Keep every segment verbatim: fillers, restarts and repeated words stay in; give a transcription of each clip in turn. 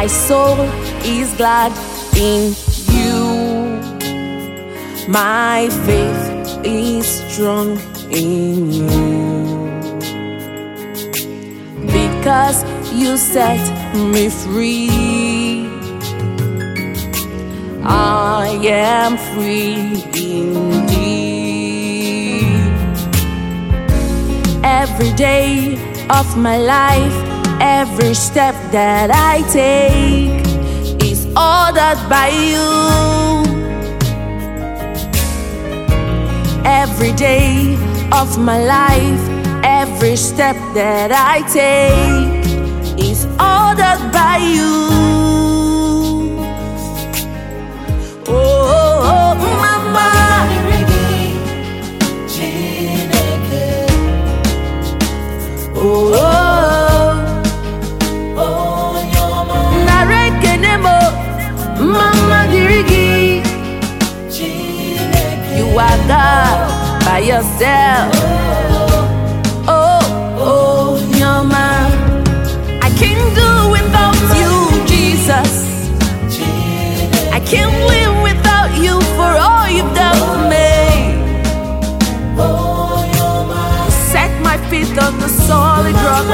My soul is glad in you. My faith is strong in you. Because you set me free, I am free indeed. Every day of my life, every step that I take is ordered by you. Every day of my life, every step that I take is ordered by you. Oh, oh, oh mama. Oh, oh. Mama Dirigi, you are God by yourself. Oh, oh, Nyoma, I can't do without you, Jesus. I can't live without you for all you've done for me. Set my feet on the solid rock.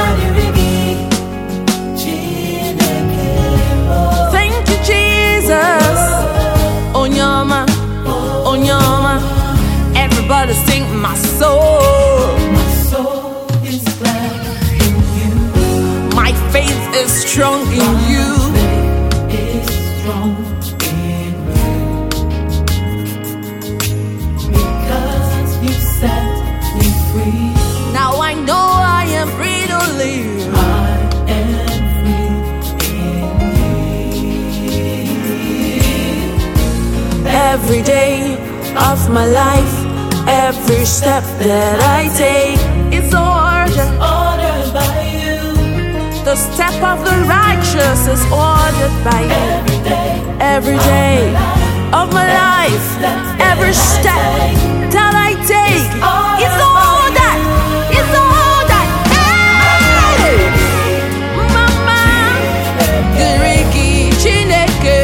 Onyoma, Onyoma, everybody sing my soul. My soul is glad in you. My faith is strong in you. My faith is strong in you. Because you set me free. Now I know I am free to live. I am free indeed. Every day of my life, every step that I take is ordered, ordered by you. The step of the righteous is ordered by you. Every day, every day of my life, every step that I take is ordered, is ordered. Hey, Mama Dirigi Chineke.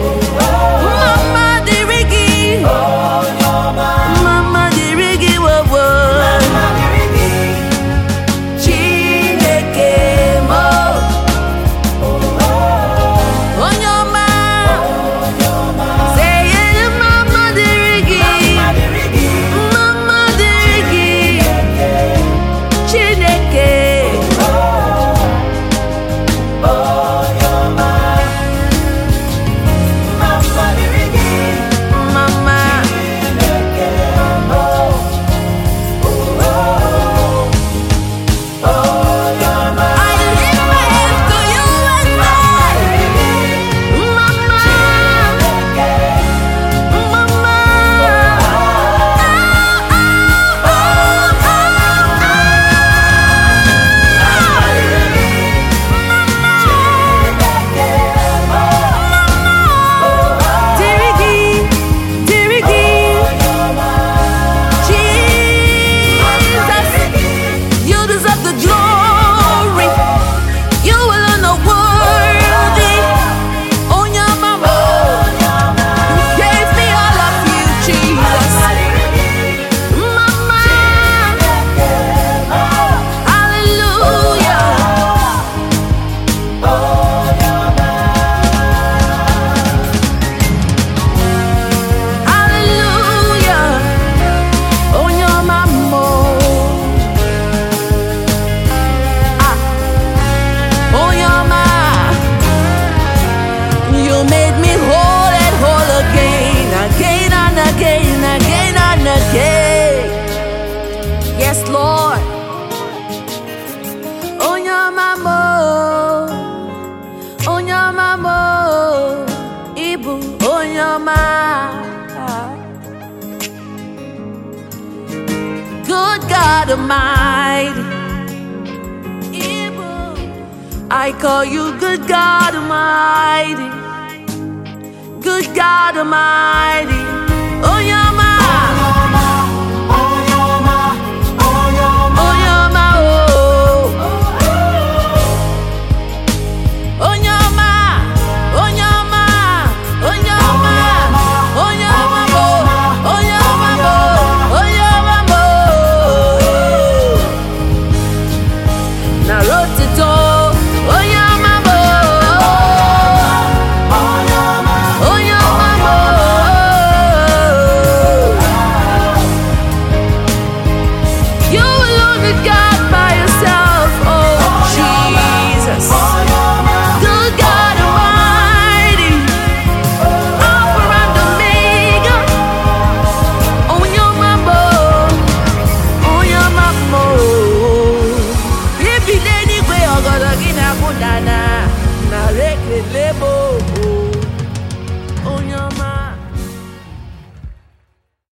Yes, Lord. Onyoma mo, Onyoma mo, Ibu Onyoma. Good God Almighty, Ibu, I call you good God Almighty, good God Almighty. Onyoma. Good God by yourself, oh Jesus. Good God Almighty, Alpha and Omega. Oh, your mambo, oh, your mambo. If you did it, we're gonna get a banana. Now, let it label.